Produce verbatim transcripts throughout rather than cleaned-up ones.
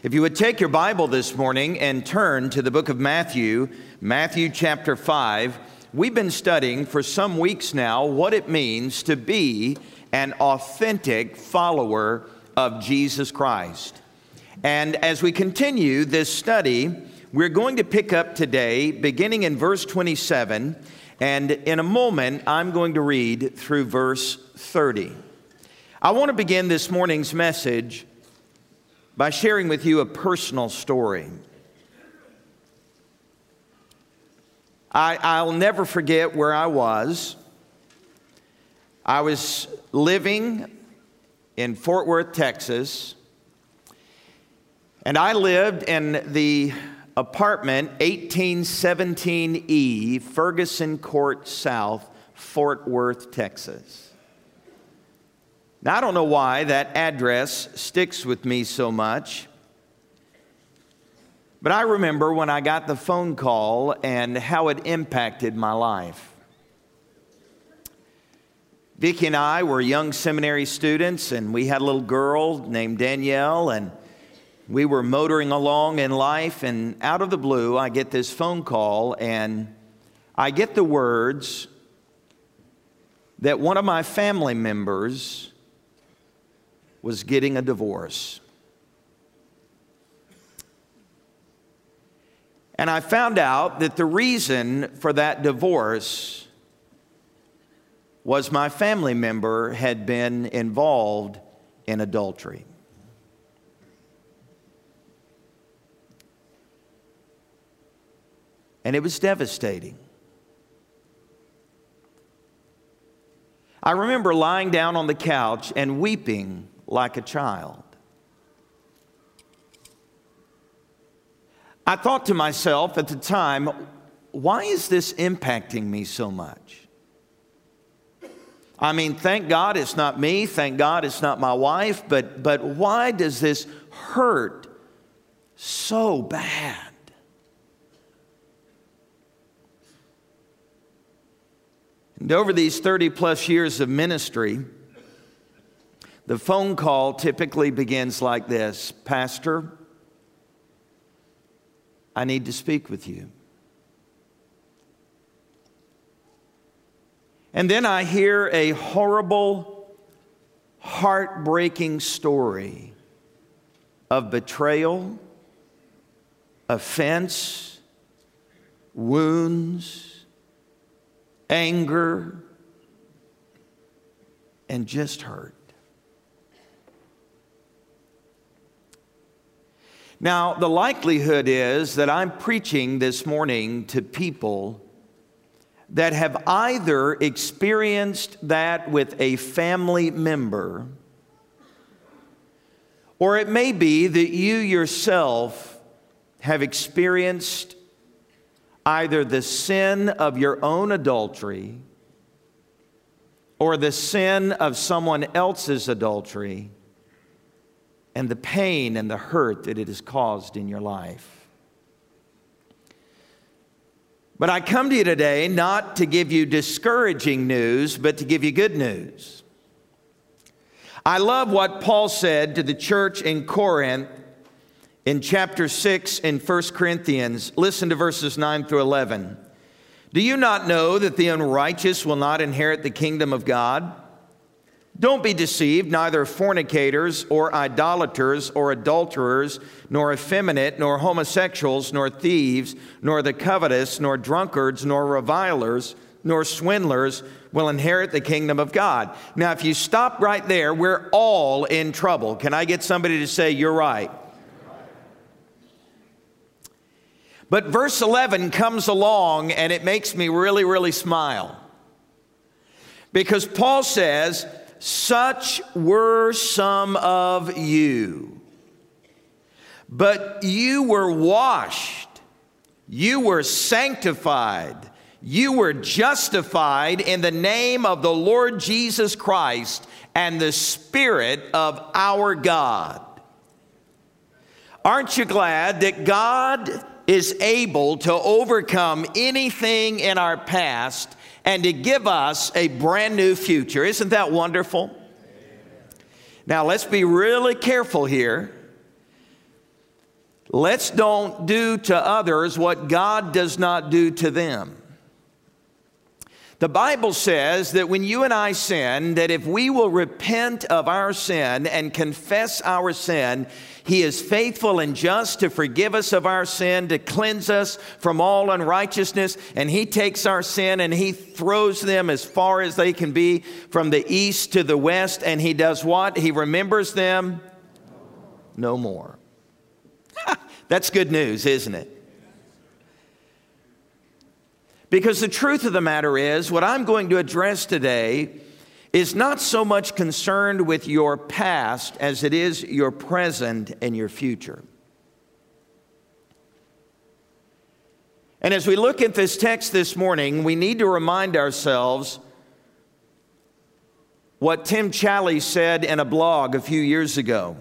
If you would take your Bible this morning and turn to the book of Matthew, Matthew chapter five, we've been studying for some weeks now what it means to be an authentic follower of Jesus Christ. And as we continue this study, we're going to pick up today, beginning in verse twenty-seven, and in a moment, I'm going to read through verse thirty. I want to begin this morning's message by sharing with you a personal story. I, I'll never forget where I was. I was living in Fort Worth, Texas, and I lived in the apartment eighteen seventeen E, Ferguson Court South, Fort Worth, Texas. Now, I don't know why that address sticks with me so much, but I remember when I got the phone call and how it impacted my life. Vicki and I were young seminary students, and we had a little girl named Danielle, and we were motoring along in life, and out of the blue, I get this phone call, and I get the words that one of my family members was getting a divorce. And I found out that the reason for that divorce was my family member had been involved in adultery. And it was devastating. I remember lying down on the couch and weeping like a child. I thought to myself at the time, why is this impacting me so much? I mean, thank God it's not me, thank God it's not my wife, but, but why does this hurt so bad? And over these thirty plus years of ministry, the phone call typically begins like this: Pastor, I need to speak with you. And then I hear a horrible, heartbreaking story of betrayal, offense, wounds, anger, and just hurt. Now, the likelihood is that I'm preaching this morning to people that have either experienced that with a family member, or it may be that you yourself have experienced either the sin of your own adultery or the sin of someone else's adultery, and the pain and the hurt that it has caused in your life. But I come to you today not to give you discouraging news, but to give you good news. I love what Paul said to the church in Corinth in chapter six in First Corinthians. Listen to verses nine through eleven. Do you not know that the unrighteous will not inherit the kingdom of God? Don't be deceived, neither fornicators or idolaters or adulterers, nor effeminate, nor homosexuals, nor thieves, nor the covetous, nor drunkards, nor revilers, nor swindlers will inherit the kingdom of God. Now, if you stop right there, we're all in trouble. Can I get somebody to say, you're right? But verse eleven comes along and it makes me really, really smile. Because Paul says, such were some of you, but you were washed, you were sanctified, you were justified in the name of the Lord Jesus Christ and the Spirit of our God. Aren't you glad that God is able to overcome anything in our past and to give us a brand new future? Isn't that wonderful? Now, let's be really careful here. Let's don't do to others what God does not do to them. The Bible says that when you and I sin, that if we will repent of our sin and confess our sin, He is faithful and just to forgive us of our sin, to cleanse us from all unrighteousness. And He takes our sin and He throws them as far as they can be from the east to the west. And He does what? He remembers them no more. That's good news, isn't it? Because the truth of the matter is, what I'm going to address today is not so much concerned with your past as it is your present and your future. And as we look at this text this morning, we need to remind ourselves what Tim Challies said in a blog a few years ago.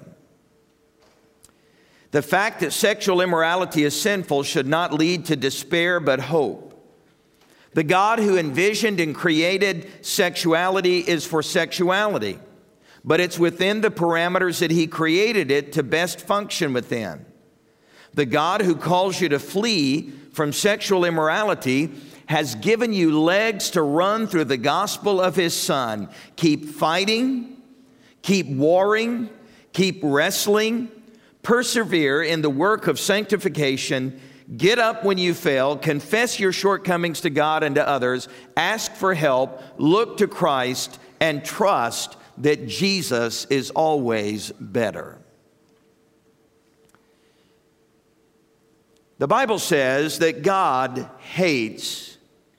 The fact that sexual immorality is sinful should not lead to despair but hope. The God who envisioned and created sexuality is for sexuality, but it's within the parameters that He created it to best function within. The God who calls you to flee from sexual immorality has given you legs to run through the gospel of His Son. Keep fighting, keep warring, keep wrestling, persevere in the work of sanctification. Get up when you fail, confess your shortcomings to God and to others, ask for help, look to Christ, and trust that Jesus is always better. The Bible says that God hates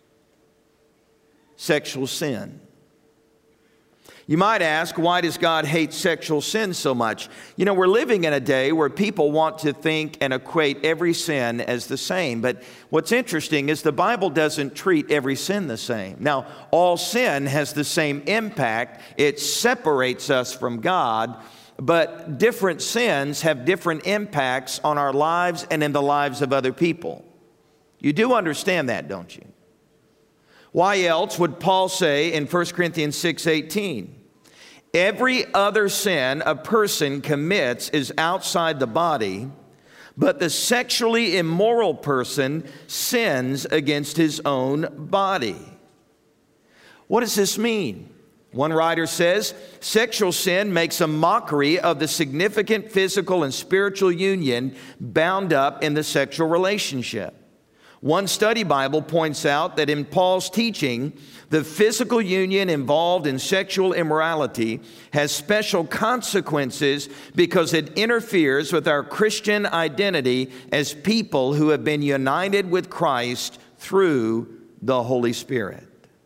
sexual sin. You might ask, why does God hate sexual sin so much? You know, we're living in a day where people want to think and equate every sin as the same. But what's interesting is the Bible doesn't treat every sin the same. Now, all sin has the same impact. It separates us from God. But different sins have different impacts on our lives and in the lives of other people. You do understand that, don't you? Why else would Paul say in First Corinthians six eighteen, every other sin a person commits is outside the body, but the sexually immoral person sins against his own body? What does this mean? One writer says, sexual sin makes a mockery of the significant physical and spiritual union bound up in the sexual relationship. One study Bible points out that in Paul's teaching, the physical union involved in sexual immorality has special consequences because it interferes with our Christian identity as people who have been united with Christ through the Holy Spirit.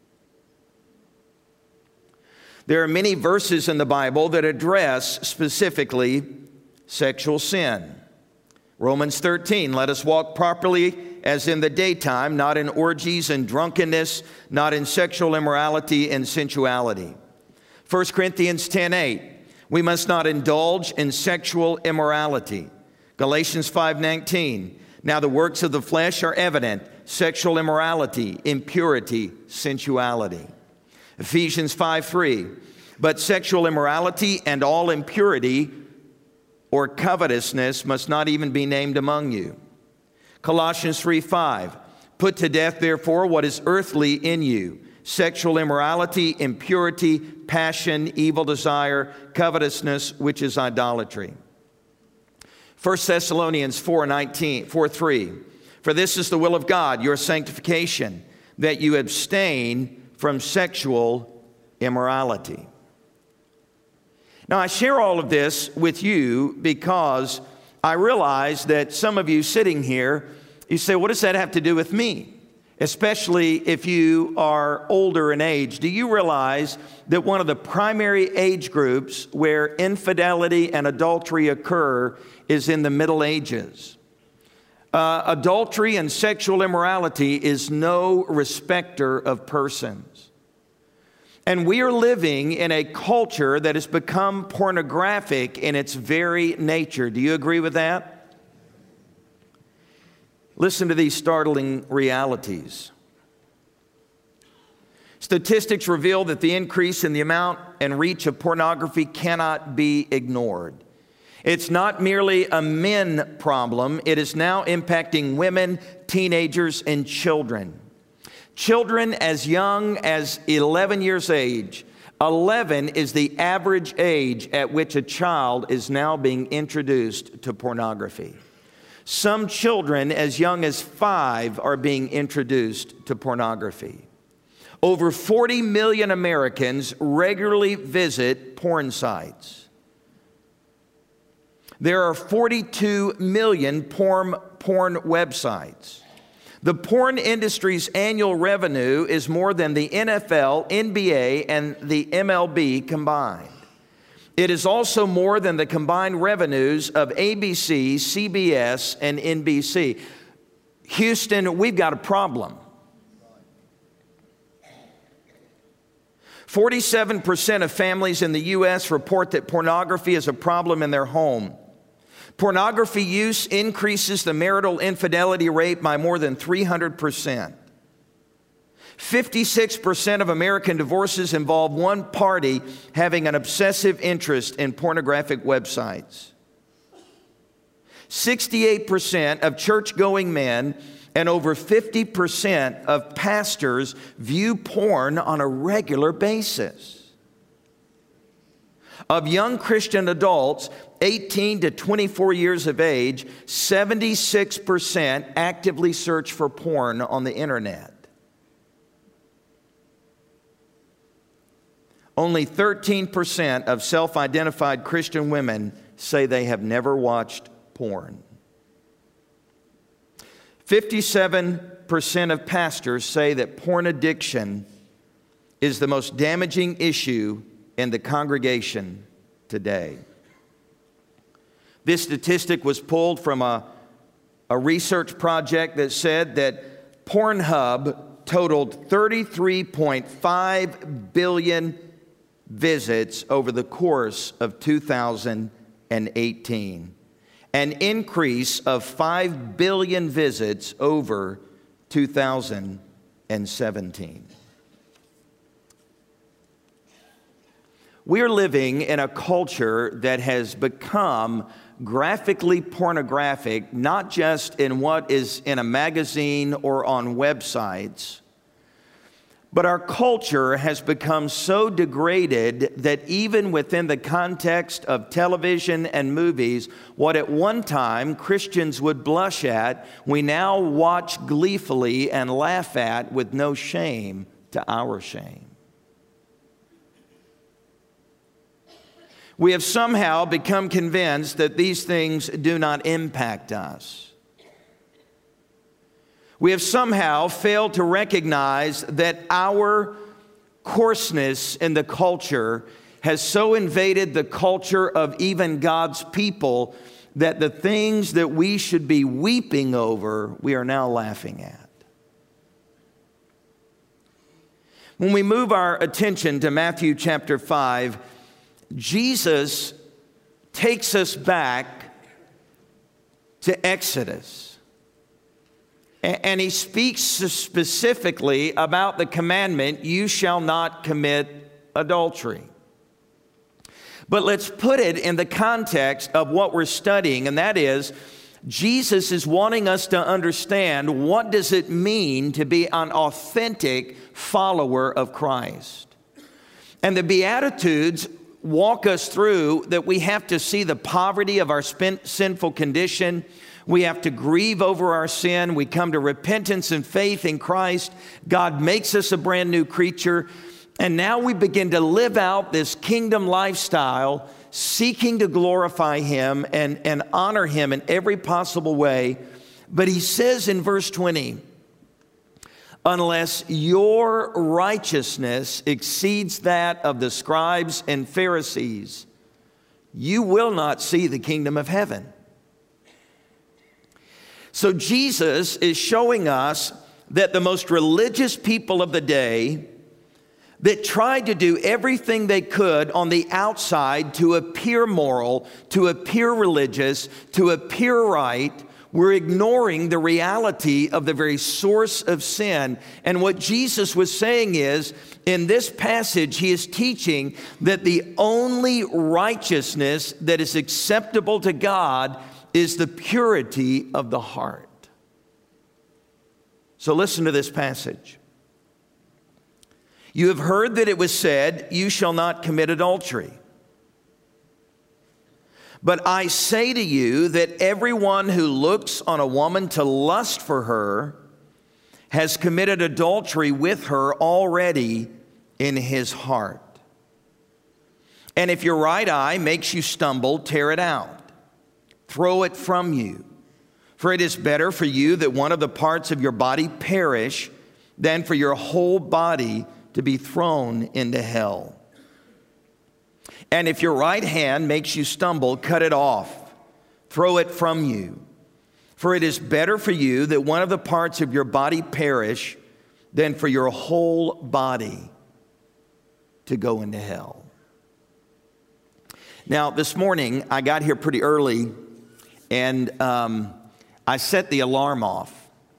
There are many verses in the Bible that address specifically sexual sin. Romans thirteen, let us walk properly as in the daytime, not in orgies and drunkenness, not in sexual immorality and sensuality. First Corinthians ten eight, we must not indulge in sexual immorality. Galatians five nineteen, now the works of the flesh are evident, sexual immorality, impurity, sensuality. Ephesians five three, but sexual immorality and all impurity or covetousness must not even be named among you. Colossians three five, put to death therefore what is earthly in you, sexual immorality, impurity, passion, evil desire, covetousness, which is idolatry. First Thessalonians four nineteen, four three, for this is the will of God, your sanctification, that you abstain from sexual immorality. Now, I share all of this with you because I realize that some of you sitting here, you say, what does that have to do with me? Especially if you are older in age. Do you realize that one of the primary age groups where infidelity and adultery occur is in the Middle Ages? Uh, adultery and sexual immorality is no respecter of persons. And we are living in a culture that has become pornographic in its very nature. Do you agree with that? Listen to these startling realities. Statistics reveal that the increase in the amount and reach of pornography cannot be ignored. It's not merely a men problem. It is now impacting women, teenagers, and children. Children as young as eleven years age. eleven is the average age at which a child is now being introduced to pornography. Some children as young as five are being introduced to pornography. Over forty million Americans regularly visit porn sites. There are forty-two million porn, porn websites. The porn industry's annual revenue is more than the N F L, N B A, and the M L B combined. It is also more than the combined revenues of A B C, C B S, and N B C. Houston, we've got a problem. forty-seven percent of families in the U S report that pornography is a problem in their home. Pornography use increases the marital infidelity rate by more than three hundred percent. fifty-six percent of American divorces involve one party having an obsessive interest in pornographic websites. sixty-eight percent of church-going men and over fifty percent of pastors view porn on a regular basis. Of young Christian adults, eighteen to twenty-four years of age, seventy-six percent actively search for porn on the internet. Only thirteen percent of self-identified Christian women say they have never watched porn. fifty-seven percent of pastors say that porn addiction is the most damaging issue in the congregation today. This statistic was pulled from a, a research project that said that Pornhub totaled thirty-three point five billion visits over the course of two thousand eighteen, an increase of five billion visits over two thousand seventeen. We are living in a culture that has become graphically pornographic, not just in what is in a magazine or on websites, but our culture has become so degraded that even within the context of television and movies, what at one time Christians would blush at, we now watch gleefully and laugh at with no shame to our shame. We have somehow become convinced that these things do not impact us. We have somehow failed to recognize that our coarseness in the culture has so invaded the culture of even God's people that the things that we should be weeping over, we are now laughing at. When we move our attention to Matthew chapter five, Jesus takes us back to Exodus. And he speaks specifically about the commandment, you shall not commit adultery. But let's put it in the context of what we're studying, and that is, Jesus is wanting us to understand what does it mean to be an authentic follower of Christ. And the Beatitudes walk us through that we have to see the poverty of our sinful condition. We have to grieve over our sin. We come to repentance and faith in Christ. God makes us a brand new creature. And now we begin to live out this kingdom lifestyle, seeking to glorify Him and, and honor Him in every possible way. But He says in verse twenty, unless your righteousness exceeds that of the scribes and Pharisees, you will not see the kingdom of heaven. So Jesus is showing us that the most religious people of the day that tried to do everything they could on the outside to appear moral, to appear religious, to appear right, we're ignoring the reality of the very source of sin. And what Jesus was saying is, in this passage, he is teaching that the only righteousness that is acceptable to God is the purity of the heart. So listen to this passage. You have heard that it was said, you shall not commit adultery. But I say to you that everyone who looks on a woman to lust for her has committed adultery with her already in his heart. And if your right eye makes you stumble, tear it out. Throw it from you. For it is better for you that one of the parts of your body perish than for your whole body to be thrown into hell. And if your right hand makes you stumble, cut it off. Throw it from you. For it is better for you that one of the parts of your body perish than for your whole body to go into hell. Now, this morning, I got here pretty early, and um, I set the alarm off.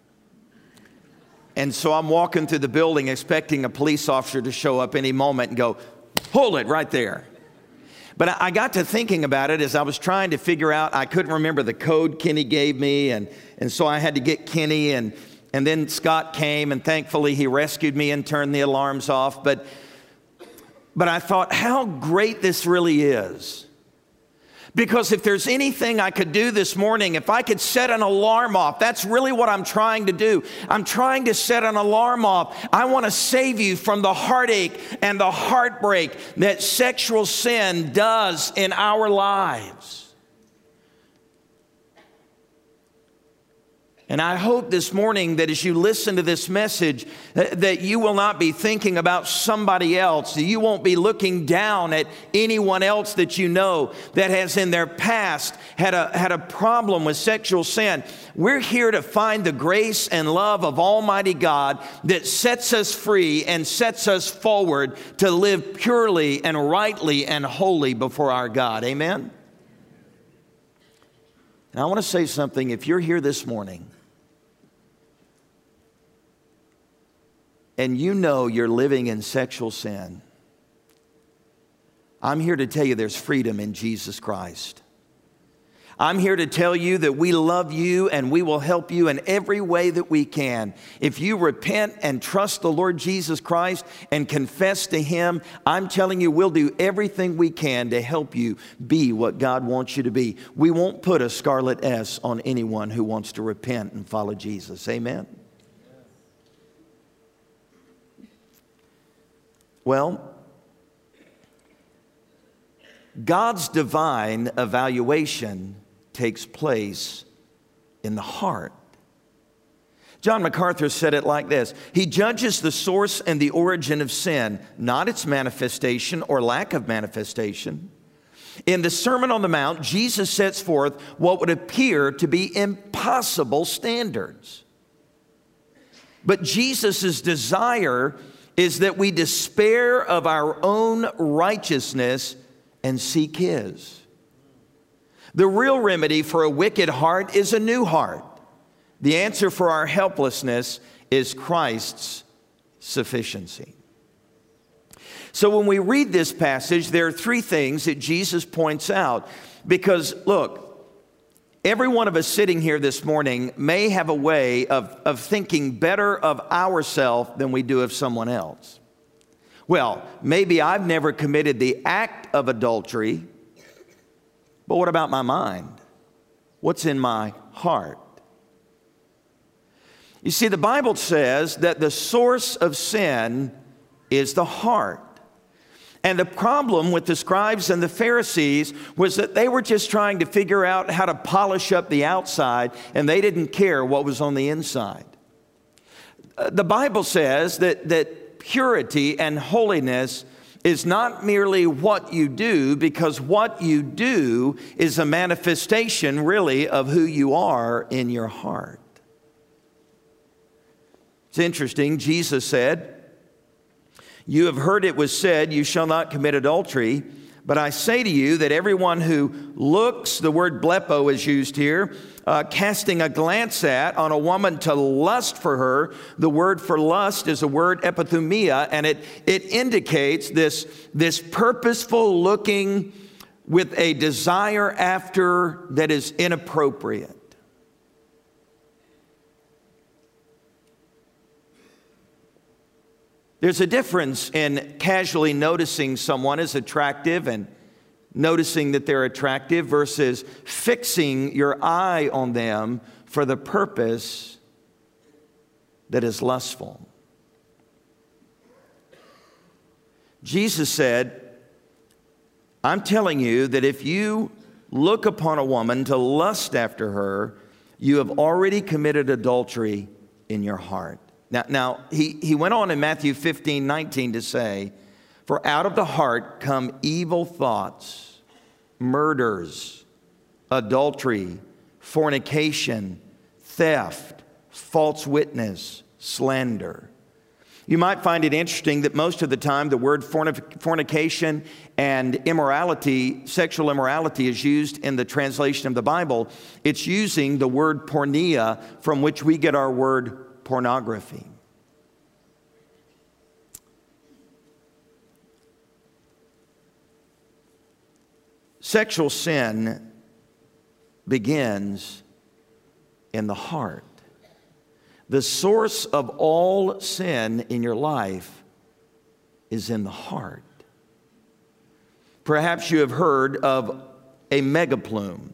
And so I'm walking through the building expecting a police officer to show up any moment and go, hold it right there. But I got to thinking about it as I was trying to figure out, I couldn't remember the code Kenny gave me, and, and so I had to get Kenny, and, and then Scott came, and thankfully he rescued me and turned the alarms off. But, but I thought, how great this really is. Because if there's anything I could do this morning, if I could set an alarm off, that's really what I'm trying to do. I'm trying to set an alarm off. I want to save you from the heartache and the heartbreak that sexual sin does in our lives. And I hope this morning that as you listen to this message, that you will not be thinking about somebody else. That you won't be looking down at anyone else that you know that has in their past had a, had a problem with sexual sin. We're here to find the grace and love of Almighty God that sets us free and sets us forward to live purely and rightly and holy before our God. Amen? And I want to say something. If you're here this morning, and you know you're living in sexual sin, I'm here to tell you there's freedom in Jesus Christ. I'm here to tell you that we love you and we will help you in every way that we can. If you repent and trust the Lord Jesus Christ and confess to Him, I'm telling you we'll do everything we can to help you be what God wants you to be. We won't put a scarlet S on anyone who wants to repent and follow Jesus. Amen? Well, God's divine evaluation takes place in the heart. John MacArthur said it like this: He judges the source and the origin of sin, not its manifestation or lack of manifestation. In the Sermon on the Mount, Jesus sets forth what would appear to be impossible standards. But Jesus' desire is that we despair of our own righteousness and seek His. The real remedy for a wicked heart is a new heart. The answer for our helplessness is Christ's sufficiency. So when we read this passage, there are three things that Jesus points out. Because, look, every one of us sitting here this morning may have a way of, of thinking better of ourselves than we do of someone else. Well, maybe I've never committed the act of adultery, but what about my mind? What's in my heart? You see, the Bible says that the source of sin is the heart. And the problem with the scribes and the Pharisees was that they were just trying to figure out how to polish up the outside, and they didn't care what was on the inside. Uh, the Bible says that, that purity and holiness is not merely what you do, because what you do is a manifestation, really, of who you are in your heart. It's interesting. Jesus said, "You have heard it was said, you shall not commit adultery. But I say to you that everyone who looks, the word blepo is used here, uh, casting a glance at on a woman to lust for her, the word for lust is a word epithumia, and it, it indicates this, this purposeful looking with a desire after that is inappropriate. There's a difference in casually noticing someone as attractive and noticing that they're attractive versus fixing your eye on them for the purpose that is lustful. Jesus said, I'm telling you that if you look upon a woman to lust after her, you have already committed adultery in your heart. Now, now he, he went on in Matthew fifteen nineteen to say, for out of the heart come evil thoughts, murders, adultery, fornication, theft, false witness, slander. You might find it interesting that most of the time the word fornication and immorality, sexual immorality, is used in the translation of the Bible. It's using the word porneia, from which we get our word pornography. Sexual sin begins in the heart. The source of all sin in your life is in the heart. Perhaps you have heard of a megaplume.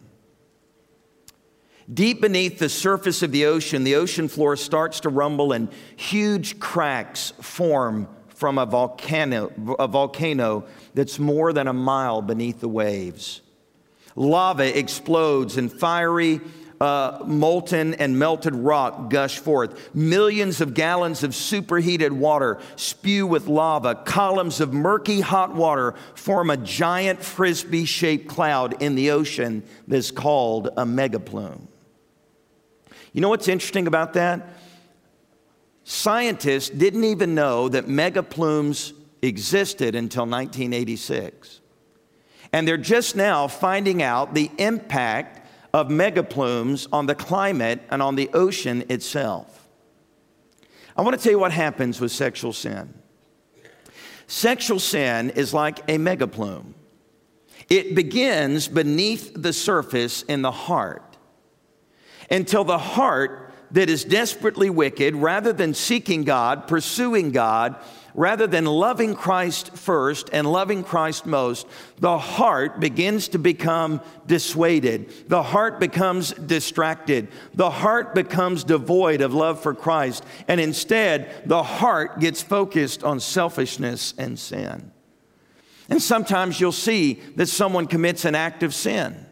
Deep beneath the surface of the ocean, the ocean floor starts to rumble and huge cracks form from a volcano, a volcano that's more than a mile beneath the waves. Lava explodes and fiery, uh, molten and melted rock gush forth. Millions of gallons of superheated water spew with lava. Columns of murky hot water form a giant frisbee-shaped cloud in the ocean that's called a megaplume. You know what's interesting about that? Scientists didn't even know that megaplumes existed until nineteen eighty-six. And they're just now finding out the impact of megaplumes on the climate and on the ocean itself. I want to tell you what happens with sexual sin. Sexual sin is like a megaplume. It begins beneath the surface in the heart, until the heart that is desperately wicked, rather than seeking God, pursuing God, rather than loving Christ first and loving Christ most, the heart begins to become dissuaded. The heart becomes distracted. The heart becomes devoid of love for Christ. And instead, the heart gets focused on selfishness and sin. And sometimes you'll see that someone commits an act of sin.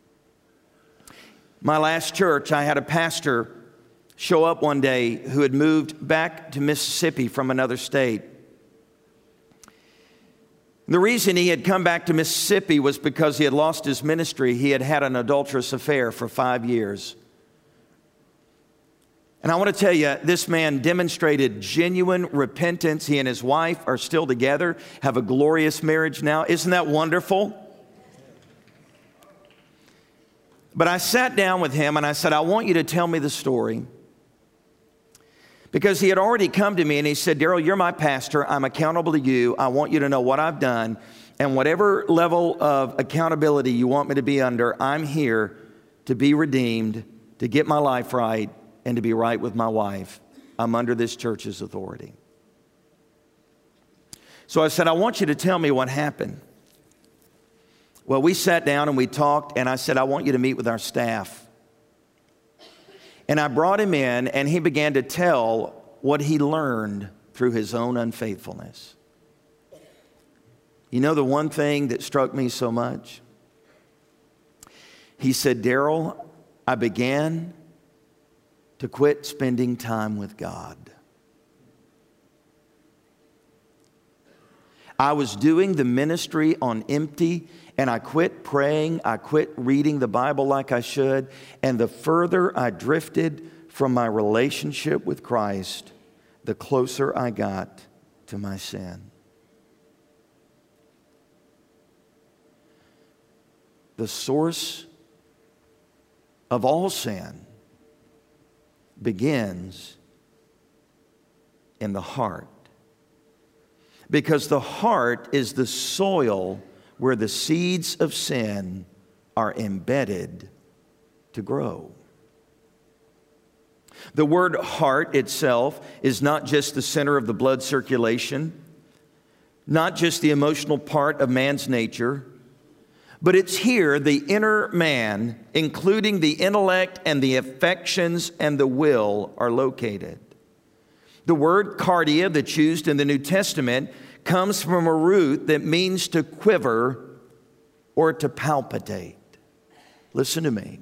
My last church, I had a pastor show up one day who had moved back to Mississippi from another state. The reason he had come back to Mississippi was because he had lost his ministry. He had had an adulterous affair for five years. And I want to tell you, this man demonstrated genuine repentance. He and his wife are still together, have a glorious marriage now. Isn't that wonderful? But I sat down with him and I said, I want you to tell me the story. Because he had already come to me and he said, Daryl, you're my pastor. I'm accountable to you. I want you to know what I've done. And whatever level of accountability you want me to be under, I'm here to be redeemed, to get my life right, and to be right with my wife. I'm under this church's authority. So I said, I want you to tell me what happened. Well, we sat down and we talked, and I said, I want you to meet with our staff. And I brought him in, and he began to tell what he learned through his own unfaithfulness. You know the one thing that struck me so much? He said, Daryl, I began to quit spending time with God. I was doing the ministry on empty, and I quit praying. I quit reading the Bible like I should. And the further I drifted from my relationship with Christ, the closer I got to my sin. the source of all sin begins in the heart. Because the heart is the soil where the seeds of sin are embedded to grow. The word heart itself is not just the center of the blood circulation, not just the emotional part of man's nature, but it's here the inner man, including the intellect and the affections and the will, are located. The word cardia that's used in the New Testament comes from a root that means to quiver or to palpitate. Listen to me.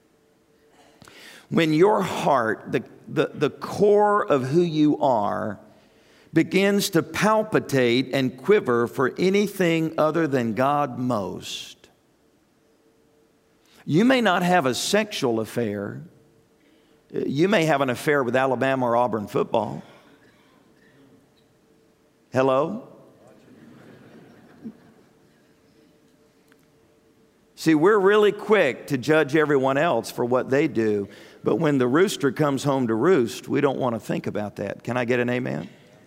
When your heart, the, the, the core of who you are, begins to palpitate and quiver for anything other than God most, you may not have a sexual affair. You may have an affair with Alabama or Auburn football. Hello? See, we're really quick to judge everyone else for what they do, but when the rooster comes home to roost, we don't want to think about that. Can I get an amen?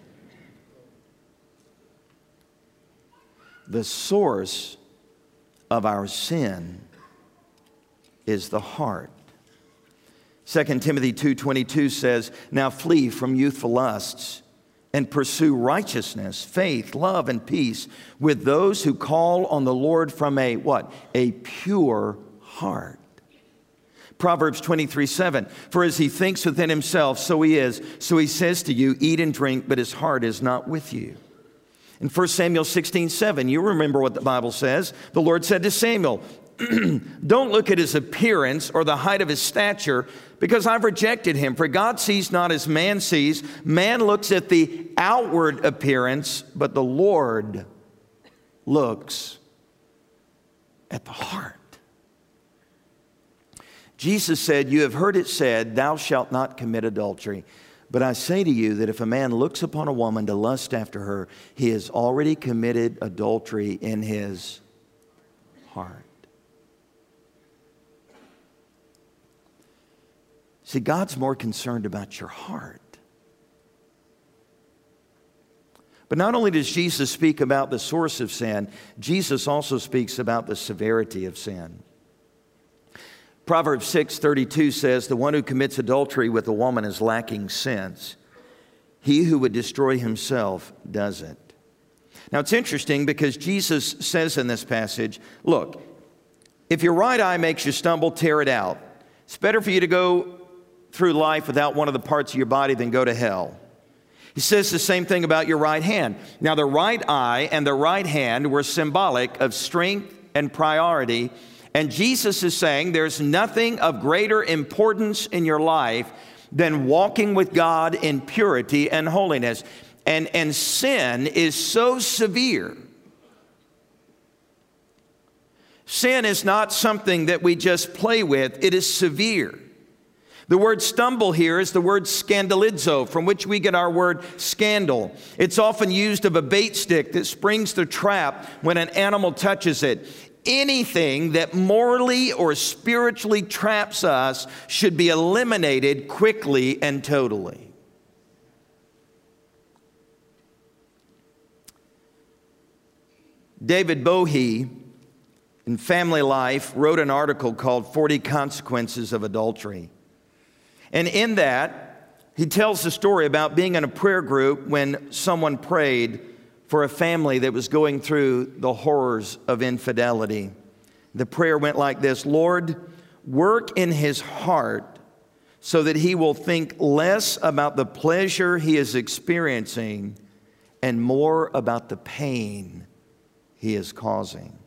The source of our sin is the heart. Second Timothy two twenty-two says, "Now flee from youthful lusts and pursue righteousness, faith, love, and peace with those who call on the Lord from a," what? "A pure heart." Proverbs twenty-three seven, "For as he thinks within himself, so he is. So he says to you, eat and drink, but his heart is not with you." In First Samuel sixteen seven, you remember what the Bible says. The Lord said to Samuel, "Don't look at his appearance or the height of his stature, because I've rejected him. For God sees not as man sees. Man looks at the outward appearance, but the Lord looks at the heart." Jesus said, "You have heard it said, 'Thou shalt not commit adultery.' But I say to you that if a man looks upon a woman to lust after her, he has already committed adultery in his heart." See, God's more concerned about your heart. But not only does Jesus speak about the source of sin, Jesus also speaks about the severity of sin. Proverbs six thirty-two says, "The one who commits adultery with a woman is lacking sense. He who would destroy himself does it." Now it's interesting because Jesus says in this passage, look, if your right eye makes you stumble, tear it out. It's better for you to go through life without one of the parts of your body than go to hell. He says the same thing about your right hand. Now the right eye and the right hand were symbolic of strength and priority. And Jesus is saying there's nothing of greater importance in your life than walking with God in purity and holiness. And, and sin is so severe. Sin is not something that we just play with. It is severe. The word stumble here is the word scandalizo, from which we get our word scandal. It's often used of a bait stick that springs the trap when an animal touches it. Anything that morally or spiritually traps us should be eliminated quickly and totally. David Bowie, in Family Life, wrote an article called forty Consequences of Adultery. And in that, he tells the story about being in a prayer group when someone prayed for a family that was going through the horrors of infidelity. The prayer went like this: "Lord, work in his heart so that he will think less about the pleasure he is experiencing and more about the pain he is causing."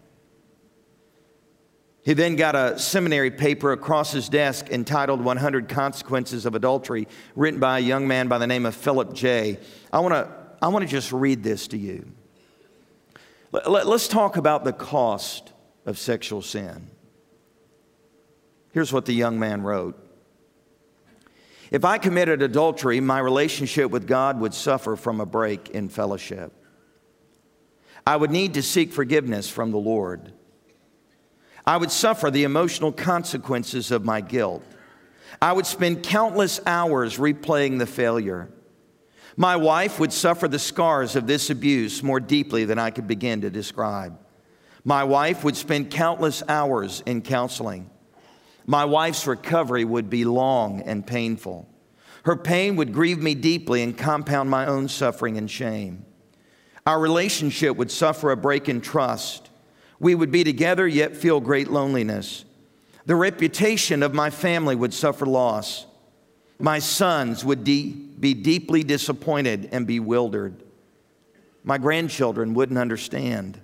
He then got a seminary paper across his desk entitled one hundred Consequences of Adultery, written by a young man by the name of Philip J. I want to I want to just read this to you. Let's talk about the cost of sexual sin. Here's what the young man wrote: "If I committed adultery, my relationship with God would suffer from a break in fellowship. I would need to seek forgiveness from the Lord. I would suffer the emotional consequences of my guilt. I would spend countless hours replaying the failure. My wife would suffer the scars of this abuse more deeply than I could begin to describe. My wife would spend countless hours in counseling. My wife's recovery would be long and painful. Her pain would grieve me deeply and compound my own suffering and shame. Our relationship would suffer a break in trust. We would be together yet feel great loneliness. The reputation of my family would suffer loss. My sons would de- be deeply disappointed and bewildered. My grandchildren wouldn't understand.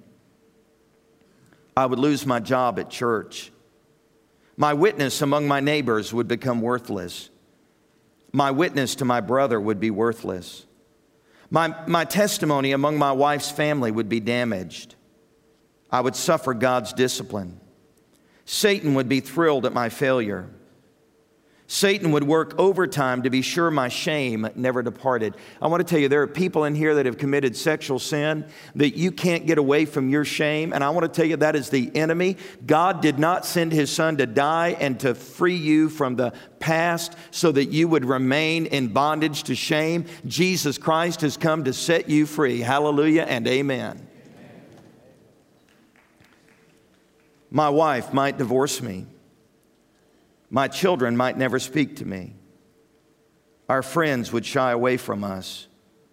I would lose my job at church. My witness among my neighbors would become worthless. My witness to my brother would be worthless. My, my testimony among my wife's family would be damaged. I would suffer God's discipline. Satan would be thrilled at my failure. Satan would work overtime to be sure my shame never departed. I want to tell you, there are people in here that have committed sexual sin that you can't get away from your shame. And I want to tell you, that is the enemy. God did not send his son to die and to free you from the past so that you would remain in bondage to shame. Jesus Christ has come to set you free. Hallelujah and amen. My wife might divorce me. My children might never speak to me. Our friends would shy away from us.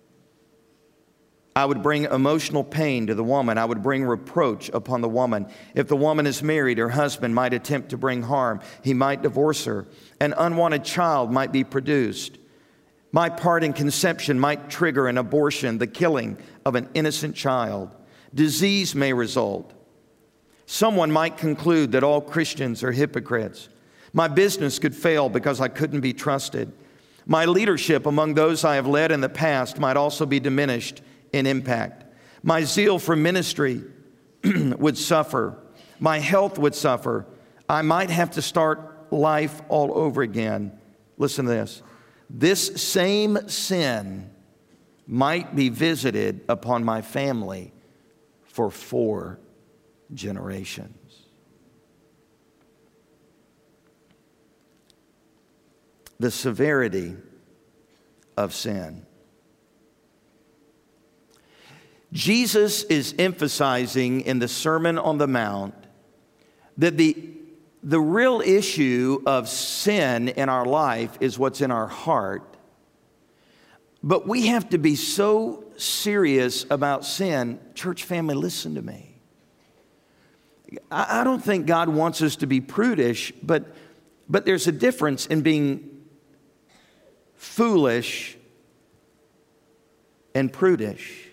I would bring emotional pain to the woman. I would bring reproach upon the woman. If the woman is married, her husband might attempt to bring harm. He might divorce her. An unwanted child might be produced. My part in conception might trigger an abortion, the killing of an innocent child. Disease may result. Someone might conclude that all Christians are hypocrites. My business could fail because I couldn't be trusted. My leadership among those I have led in the past might also be diminished in impact. My zeal for ministry would suffer. My health would suffer. I might have to start life all over again. Listen to this. This same sin might be visited upon my family for four generations. The severity of sin. Jesus is emphasizing in the Sermon on the Mount that the, the real issue of sin in our life is what's in our heart. But we have to be so serious about sin. Church family, listen to me. I, I don't think God wants us to be prudish, but, but there's a difference in being foolish and prudish.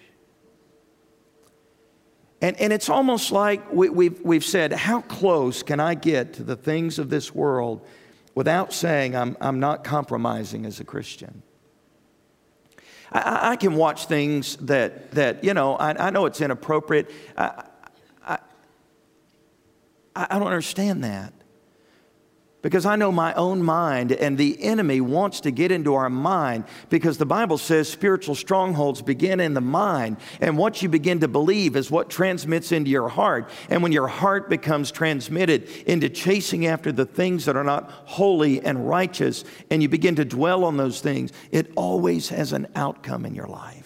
And, and it's almost like we, we've, we've said, how close can I get to the things of this world without saying I'm, I'm not compromising as a Christian? I, I can watch things that, that you know, I, I know it's inappropriate. I, I, I don't understand that. Because I know my own mind, and the enemy wants to get into our mind, because the Bible says spiritual strongholds begin in the mind, and what you begin to believe is what transmits into your heart. And when your heart becomes transmitted into chasing after the things that are not holy and righteous, and you begin to dwell on those things, it always has an outcome in your life.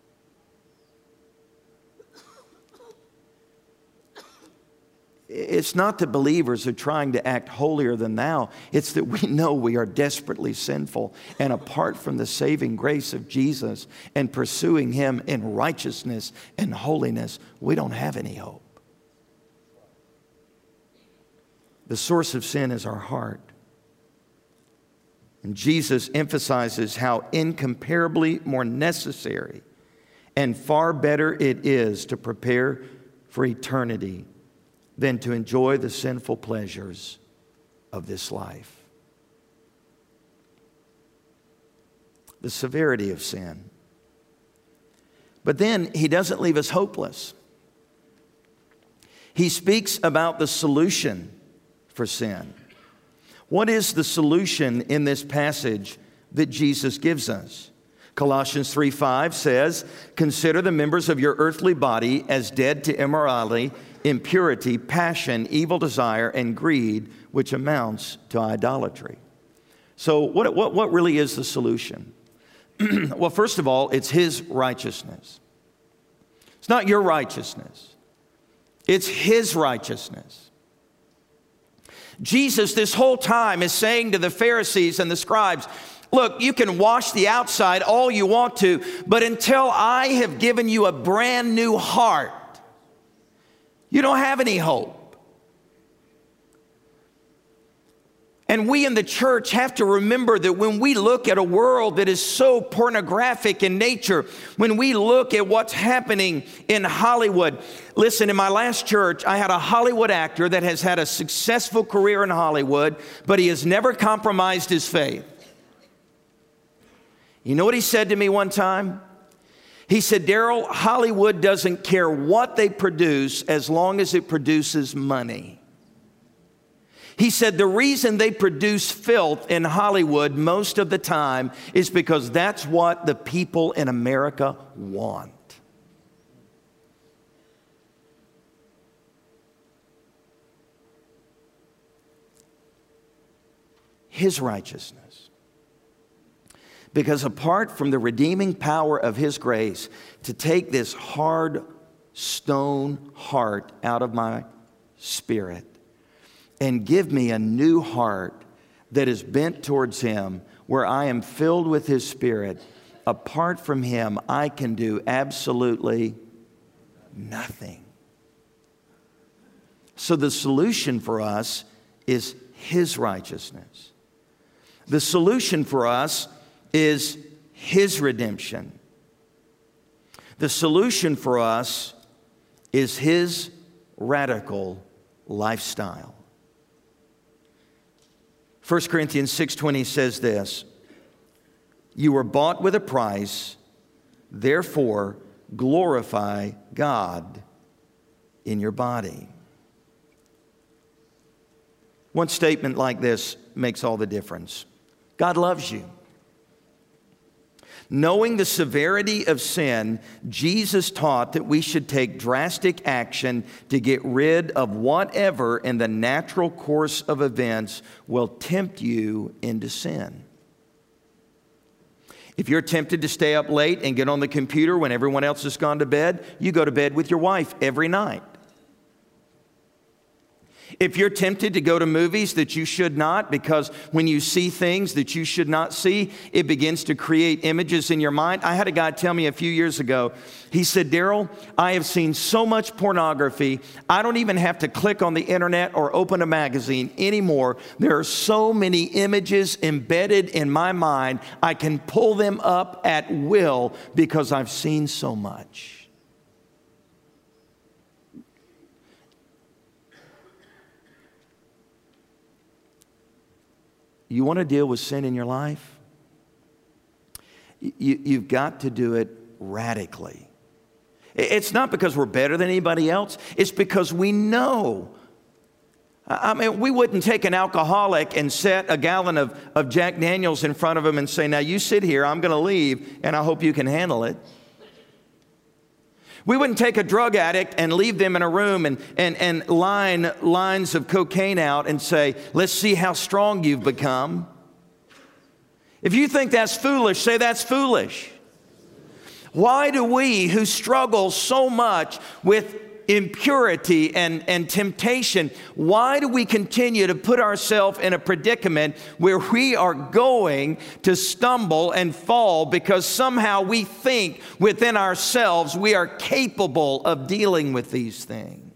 It's not that believers are trying to act holier than thou. It's that we know we are desperately sinful. And apart from the saving grace of Jesus and pursuing him in righteousness and holiness, we don't have any hope. The source of sin is our heart. And Jesus emphasizes how incomparably more necessary and far better it is to prepare for eternity than to enjoy the sinful pleasures of this life. The severity of sin. But then he doesn't leave us hopeless. He speaks about the solution for sin. What is the solution in this passage that Jesus gives us? Colossians three five says, "Consider the members of your earthly body as dead to immorality, impurity, passion, evil desire, and greed, which amounts to idolatry. So what, what, what really is the solution? Well, first of all, it's His righteousness. It's not your righteousness. It's His righteousness. Jesus, this whole time, is saying to the Pharisees and the scribes, look, you can wash the outside all you want to, but until I have given you a brand new heart, you don't have any hope. And we in the church have to remember that when we look at a world that is so pornographic in nature, when we look at what's happening in Hollywood. Listen, in my last church, I had a Hollywood actor that has had a successful career in Hollywood, but he has never compromised his faith. You know what he said to me one time? He said, Daryl, Hollywood doesn't care what they produce as long as it produces money. He said the reason they produce filth in Hollywood most of the time is because that's what the people in America want. His righteousness. Because apart from the redeeming power of His grace to take this hard stone heart out of my spirit and give me a new heart that is bent towards Him, where I am filled with His Spirit, apart from Him, I can do absolutely nothing. So the solution for us is His righteousness. The solution for us is His redemption. The solution for us is His radical lifestyle. First Corinthians six twenty says this, you were bought with a price, therefore glorify God in your body. One statement like this makes all the difference. God loves you. Knowing the severity of sin, Jesus taught that we should take drastic action to get rid of whatever in the natural course of events will tempt you into sin. If you're tempted to stay up late and get on the computer when everyone else has gone to bed, you go to bed with your wife every night. If you're tempted to go to movies that you should not, because when you see things that you should not see, it begins to create images in your mind. I had a guy tell me a few years ago, he said, Daryl, I have seen so much pornography, I don't even have to click on the internet or open a magazine anymore. There are so many images embedded in my mind, I can pull them up at will because I've seen so much. You want to deal with sin in your life? You, you've got to do it radically. It's not because we're better than anybody else. It's because we know. I mean, we wouldn't take an alcoholic and set a gallon of, of Jack Daniels in front of him and say, now you sit here, I'm going to leave, and I hope you can handle it. We wouldn't take a drug addict and leave them in a room and, and, and line lines of cocaine out and say, let's see how strong you've become. If you think that's foolish, say that's foolish. Why do we who struggle so much with impurity and, and temptation, why do we continue to put ourselves in a predicament where we are going to stumble and fall because somehow we think within ourselves we are capable of dealing with these things?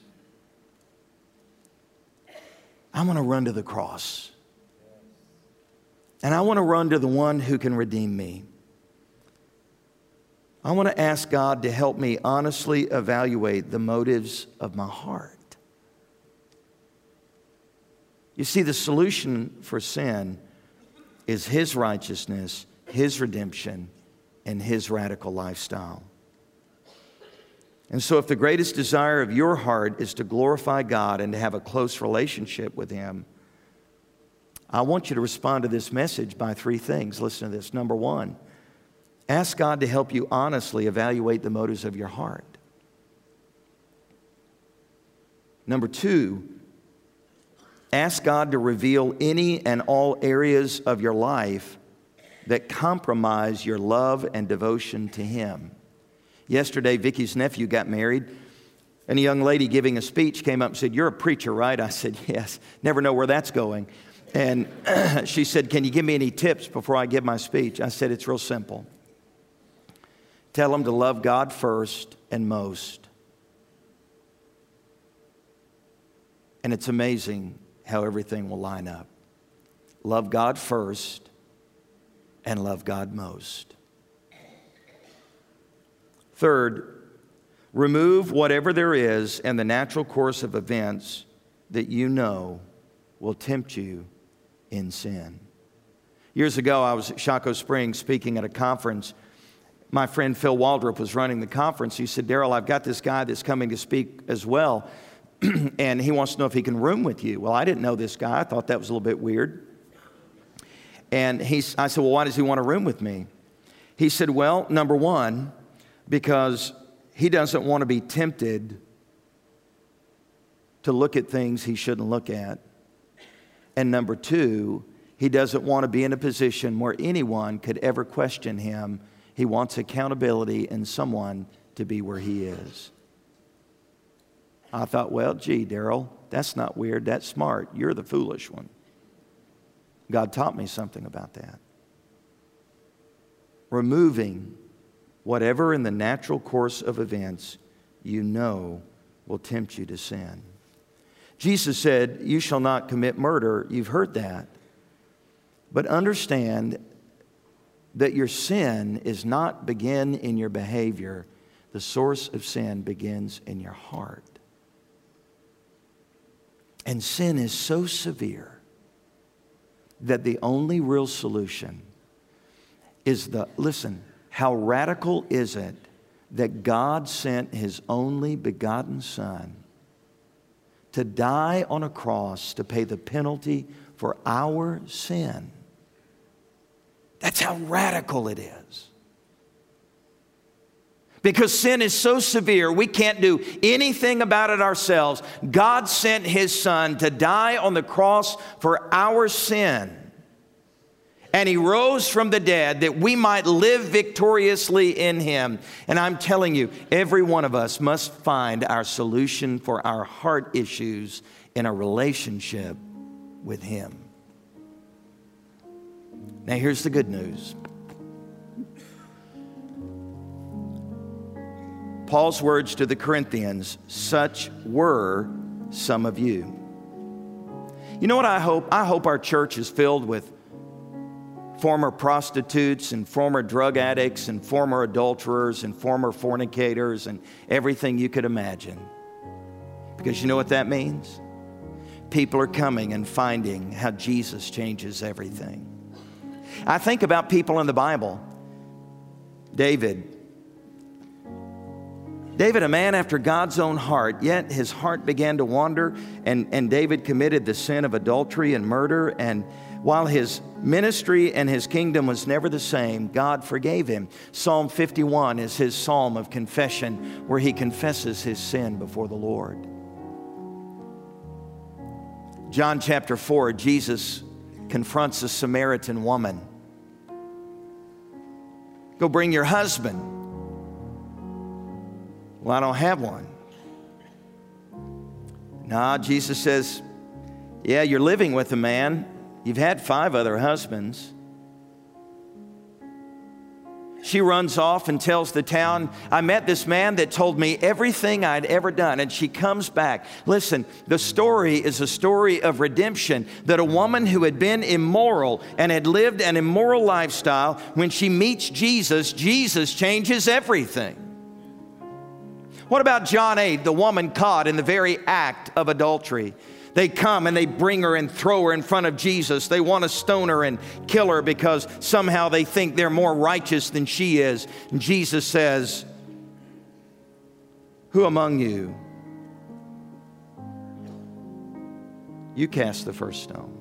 I want to run to the cross. And I want to run to the one who can redeem me. I want to ask God to help me honestly evaluate the motives of my heart. You see, the solution for sin is His righteousness, His redemption, and His radical lifestyle. And so if the greatest desire of your heart is to glorify God and to have a close relationship with Him, I want you to respond to this message by three things. Listen to this. Number one, ask God to help you honestly evaluate the motives of your heart. Number two, ask God to reveal any and all areas of your life that compromise your love and devotion to Him. Yesterday, Vicky's nephew got married, and a young lady giving a speech came up and said, "You're a preacher, right?" I said, "Yes." Never know where that's going. And she said, "Can you give me any tips before I give my speech?" I said, "It's real simple. Tell them to love God first and most." And it's amazing how everything will line up. Love God first and love God most. Third, remove whatever there is in the natural course of events that you know will tempt you in sin. Years ago, I was at Shaco Springs speaking at a conference. My friend Phil Waldrop was running the conference. He said, "Daryl, I've got this guy that's coming to speak as well, and he wants to know if he can room with you." Well, I didn't know this guy. I thought that was a little bit weird. And he's, I said, "Well, why does he want to room with me?" He said, "Well, number one, because he doesn't want to be tempted to look at things he shouldn't look at. And number two, he doesn't want to be in a position where anyone could ever question him. He wants accountability and someone to be where he is." I thought, well, gee, Daryl, that's not weird. That's smart. You're the foolish one. God taught me something about that. Removing whatever in the natural course of events you know will tempt you to sin. Jesus said, "You shall not commit murder." You've heard that. But understand that your sin is not begin in your behavior. The source of sin begins in your heart. And sin is so severe that the only real solution is the, listen, how radical is it that God sent His only begotten Son to die on a cross to pay the penalty for our sin? That's how radical it is. Because sin is so severe, we can't do anything about it ourselves. God sent His Son to die on the cross for our sin. And He rose from the dead that we might live victoriously in Him. And I'm telling you, every one of us must find our solution for our heart issues in a relationship with Him. Now here's the good news. Paul's words to the Corinthians, "Such were some of you." You know what I hope? I hope our church is filled with former prostitutes and former drug addicts and former adulterers and former fornicators and everything you could imagine. Because you know what that means? People are coming and finding how Jesus changes everything. I think about people in the Bible. David. David, a man after God's own heart, yet his heart began to wander, and, and David committed the sin of adultery and murder. And while his ministry and his kingdom was never the same, God forgave him. Psalm fifty-one is his psalm of confession, where he confesses his sin before the Lord. John chapter four, Jesus confronts a Samaritan woman. "Go bring your husband." "Well, I don't have one." Nah, Jesus says, "Yeah, you're living with a man. You've had five other husbands." She runs off and tells the town, "I met this man that told me everything I'd ever done." And she comes back. Listen, the story is a story of redemption, that a woman who had been immoral and had lived an immoral lifestyle, when she meets Jesus, Jesus changes everything. What about John eight, the woman caught in the very act of adultery? They come and they bring her and throw her in front of Jesus. They want to stone her and kill her because somehow they think they're more righteous than she is. And Jesus says, "Who among you? You cast the first stone."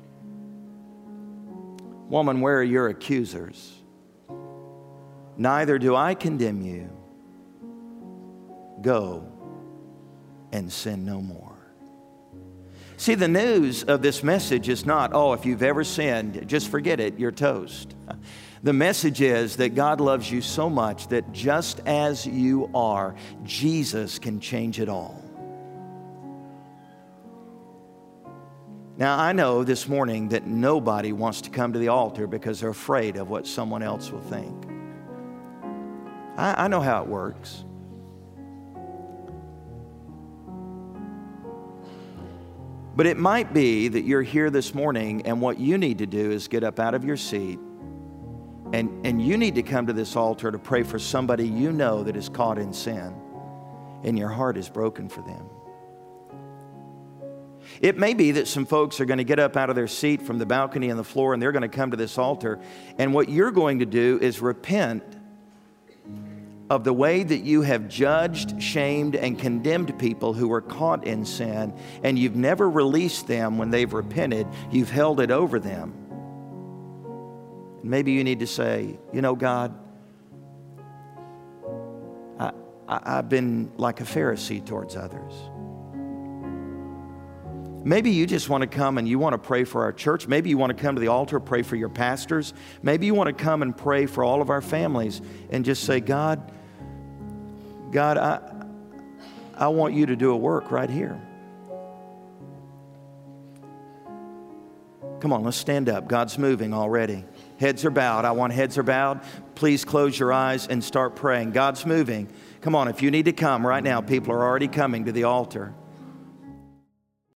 "Woman, where are your accusers? Neither do I condemn you. Go and sin no more." See, the news of this message is not, oh, if you've ever sinned, just forget it, you're toast. The message is that God loves you so much that just as you are, Jesus can change it all. Now, I know this morning that nobody wants to come to the altar because they're afraid of what someone else will think. I, I know how it works. But it might be that you're here this morning and what you need to do is get up out of your seat and, and you need to come to this altar to pray for somebody you know that is caught in sin and your heart is broken for them. It may be that some folks are going to get up out of their seat from the balcony and the floor and they're going to come to this altar, and what you're going to do is repent of the way that you have judged, shamed, and condemned people who were caught in sin, and you've never released them when they've repented. You've held it over them. Maybe you need to say, you know, God, I, I, I've been like a Pharisee towards others. Maybe you just want to come and you want to pray for our church. Maybe you want to come to the altar, pray for your pastors. Maybe you want to come and pray for all of our families and just say, God, God, I, I want you to do a work right here. Come on, let's stand up. God's moving already. Heads are bowed. I want heads are bowed. Please close your eyes and start praying. God's moving. Come on, if you need to come right now, people are already coming to the altar.